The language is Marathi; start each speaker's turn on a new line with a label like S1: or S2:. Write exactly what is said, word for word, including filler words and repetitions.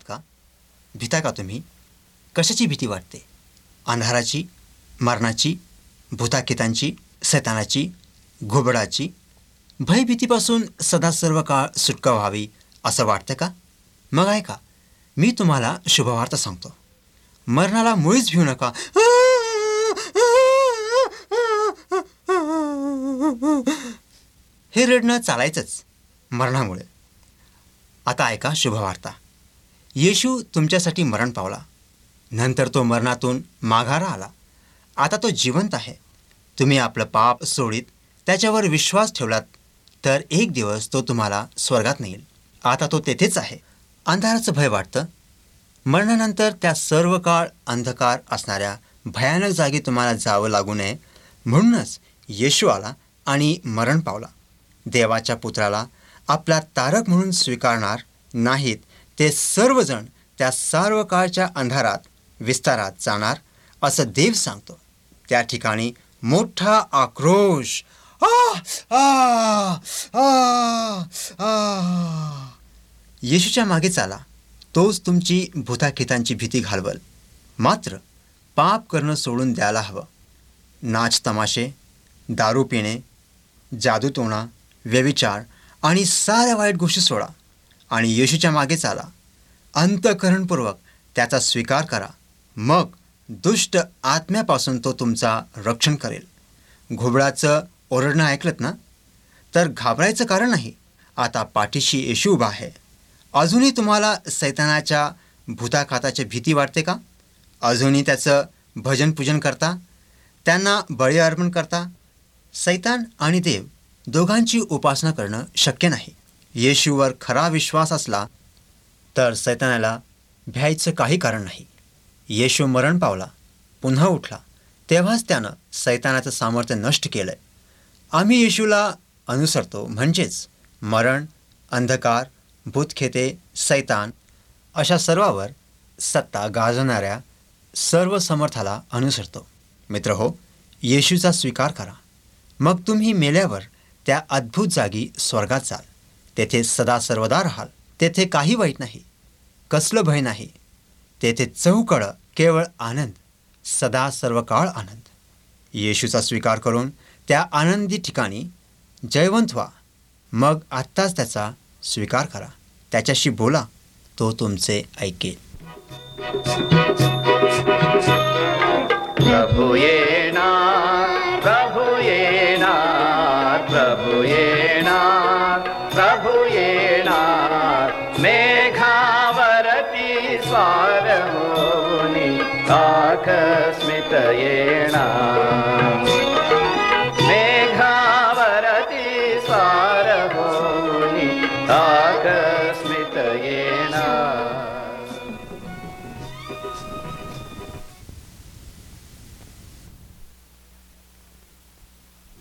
S1: का? भीता का तुम्ही? कशाची भीती वाटते? अंधाराची, मरणाची, भूताकितांची, सैतानाची, घुबडाची? भयभीतीपासून सदा सर्व काळ सुटका व्हावी असं वाटतं का? मग ऐका, मी तुम्हाला शुभवार्ता सांगतो. मरणाला मुळीच भिऊ नका. हे रडणं चालायचंच मरणामुळे. आता ऐका शुभवार्ता. येशू तुमच्यासाठी मरण पावला. नंतर तो मरणातून माघारा आला. आता तो जिवंत आहे. तुम्ही आपलं पाप सोडीत त्याच्यावर विश्वास ठेवलात तर एक दिवस तो तुम्हाला स्वर्गात नेईल. आता तो तेथेच आहे. अंधाराचं भय वाटतं. मरणानंतर त्या सर्व काळ अंधकार असणाऱ्या भयानक जागी तुम्हाला जावं लागू नये म्हणूनच येशू आला आणि मरण पावला. देवाच्या पुत्राला आपला तारक म्हणून स्वीकारणार नाहीत ते सर्वजण त्या सर्व काळच्या अंधारात विस्तारात जाणार असं देव सांगतो. त्या ठिकाणी मोठा आक्रोश, आ आ आ आ. येशूच्या मागे चाला. तोच तुमची भूताखितांची भीती घालवल. मात्र पाप करणं सोडून द्यायला हवं. नाच तमाशे, दारू पिणे, जादूटोणा, व्यभिचार आणि साऱ्या वाईट गोष्टी सोडा आणि येशूच्या मागे चाला. अंतःकरणपूर्वक त्याचा स्वीकार करा. मग दुष्ट आत्म्यापासून तो तुमचा रक्षण करेल. घुबडाचं ओरडणं ऐकलत ना? तर घाबरायचं कारण नाही. आता पाठीशी येशू उभा आहे. अजूनही तुम्हाला सैतानाच्या भूताखाताची भीती वाटते का? अजूनही त्याचं भजन पूजन करता? त्यांना बळी अर्पण करता? सैतान आणि देव दोघांची उपासना करणं शक्य नाही. येशूवर खरा विश्वास असला तर सैतानाला भ्यायचं काही कारण नाही. येशू मरण पावला, पुन्हा उठला, तेव्हाच त्यानं सैतानाचं सामर्थ्य नष्ट केलंय. आम्ही येशूला अनुसरतो म्हणजेच मरण, अंधकार, भूतखेते, सैतान अशा सर्वावर सत्ता गाजवणाऱ्या सर्व समर्थाला अनुसरतो. मित्र हो, येशूचा स्वीकार करा. मग तुम्ही मेल्यावर त्या अद्भुत जागी स्वर्गात जाल. तेथे सदा सर्वदा राहाल. तेथे काही वाईट नाही, कसलं भय नाही. तेथे चहूकडं केवळ आनंद, सदा सर्व काळ आनंद. येशूचा स्वीकार करून त्या आनंदी ठिकाणी जयवंत व्हा. मग आत्ताच त्याचा स्वीकार करा. त्याच्याशी बोला, तो तुमचे ऐकेल.
S2: प्रभु येणार, प्रभु येणार, प्रभु येणार, प्रभु येणार. मेघावरती स्वार होऊनी आकस्मित येणार. मेघावरती स्वार होऊनी आकस्मित